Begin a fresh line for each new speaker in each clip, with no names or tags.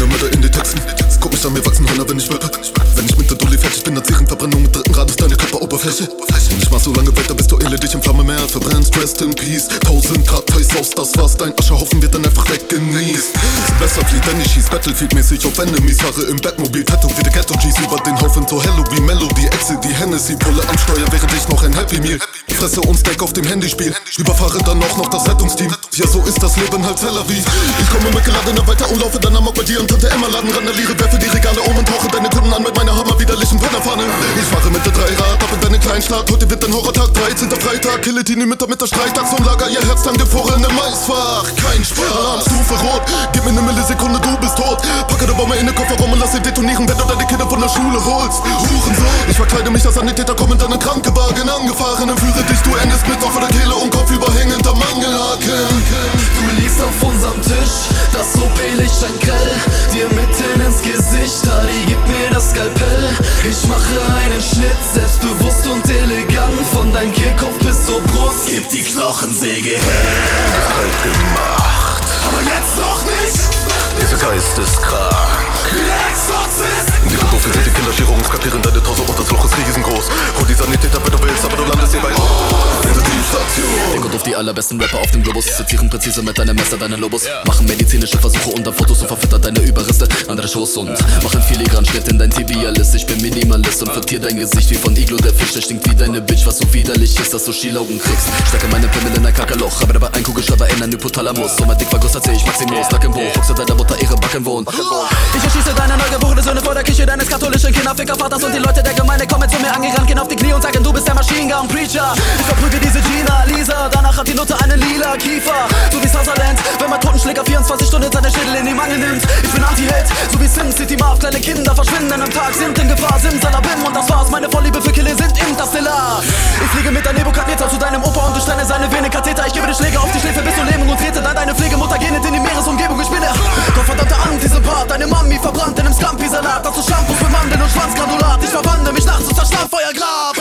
Mörder in den Texten. Guck mich an, mir wachsen Hörner, wenn ich rappe. Wenn ich mit der Dulli fertig bin, erzählen Verbrennung mit dritten Grad ist deine Körperoberfläche. Und ich mach so lange weiter, bis du elendig in Flamme mehr verbrennst. Rest in Peace, 1000 Grad heiß aus, das war's. Dein Ascherhaufen wird dann einfach weggenießt. Besser flieht, wenn ich schieß, Battlefield-mäßig auf Enemies. Fahre im Batmobil, tätowierte Ghetto-G's über den Haufen. So Hello wie Melody, Exit die Hennessy. Pulle am Steuer, während ich noch ein Happy Meal fresse und Steak auf dem Handyspiel. Überfahre dann auch noch das Rettungsteam. Ja, so ist das Leben halt Tel Aviv. Ich komme mit geladener weiter und laufe dann amok bei dir und Tante Emma Laden randaliere, werfe die Regale um und tauche deine Kunden an mit meiner hammerwiderlichen Pennerfahne. Ich fahre mit der Dreirad ab in deine Kleinstadt. Heute wird dein Horrortag, 13. Freitag. Guillotine mit der Streichtagsumlager, ihr Herz dank dem Vorhin im Maisfach. Kein Spaß, Alarmstufe rot. Gib mir 1 Millisekunde, du bist tot. Packe der Bombe in den Kofferraum und lass sie detonieren, wenn du deine Kinder von der Schule holst. Hurensohn, ich verkleide mich als Sanitäter, komm in deinen Krankenwagen angefahren. Führe dich, du endest mit offener Kehle und Kopf überhängender Mangelhaken.
Du liegst auf unserem Tisch, das OP-Licht scheint grell, dir mitten ins Gesicht, Ali, gib mir das Skalpell. Ich mache einen Schnitt, selbstbewusst und elegant, von deinem Kehlkopf bis zur Brust. Gib die Knochensäge her.
Ist kalt gemacht,
Aber jetzt noch nicht.
dieser Geist ist krank.
Exorzist.
Die Kartoffeln sind die Kinderchirurgen, kapieren deine Torso und das Loch ist riesengroß. Hol die Sanitäter, wenn du willst, aber du landest hier bei Intensivstation.
Denk auf die allerbesten Rapper auf dem Globus. Sezieren präzise mit deinem Messer deine Lobos. Machen medizinische Versuche und dann Fotos und verfüttert deine Überreste andere Schoß und machen filigran Schritt in dein Tibialis. Ich bin Minimalist und vertier dein Gesicht wie von Iglo der Fisch. Der stinkt wie deine Bitch, was so widerlich ist, dass du Schielaugen kriegst. Stecke meine Pimmel in ein Kackerloch, habe dabei ein Kugelschreiber in ein Hypothalamus. So mein Dickverguss erzähl ich Maximus, Nacken hoch, fuchse deiner Mutter ihre Backen wohnen. Ich erschieße deine neugeborene Söhne vor der Küche deines katholischen Kinderfickervaters und die Leute der Gemeinde kommen zu mir angerannt, gehen auf die Knie und sagen, du bist der Machine Gun Preacher. Ich verprüge diese Gina, Lisa, danach hat die Nutte einen lila Kiefer. So wie Sutherland, wenn mein Totenschläger 24 Stunden seine Schädel in die Mangel nimmt. Ich bin Anti-Held, so wie Sim City Marv, kleine Kinder verschwinden am Tag, sind in Gefahr, Simsalabim und das war's. Meine Vorliebe für Kille sind interstellar. Ich fliege mit der Nebukadnezar zu deinem Opa und durchsteine seine Vene Katheter. Ich gebe dir Schläge auf die Schläfe bis zur Lähmung und trete dann deine Pflegemutter gehend in die Meeresumgebung. Ich bin der Gottverdammte an diesem Part, deine Mami verbrannt in einem Scampi-Salat. Dazu Shampoos mit Mandeln und Schwanzgranulat. Ich verwandle mich nachts zu Zerschlammfeuergrab.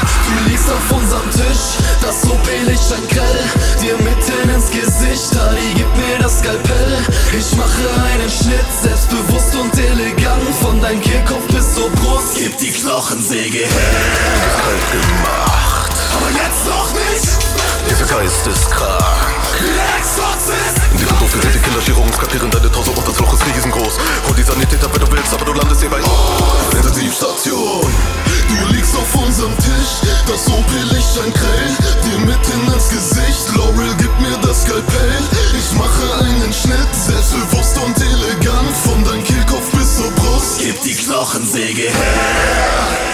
Du liegst auf unserem Tisch, das OP-Licht scheint grell, dir mitten ins Gesicht, Ali, gib mir das Skalpell. Ich mache einen Schnitt, selbstbewusst und elegant, von deinem Kehlkopf bis zur Brust. Gib die Knochensäge her.
Ist kalt gemacht,
Aber jetzt noch nicht.
dieser Geist ist krank.
Exorzist.
Die Kartoffeln sind die Kinderchirurgen, kapieren deine Torso und das Loch ist riesengroß. Hol die Sanitäter, wenn du willst, aber du landest hier bei
Intensivstation. Du liegst auf unserem Tisch, das OP-Licht scheint grell, dir mitten ins Gesicht. Laurel, gib mir das Skalpell. Ich mache einen Schnitt, selbstbewusst und elegant, von deinem Kehlkopf bis zur Brust.
Gib die Knochensäge her.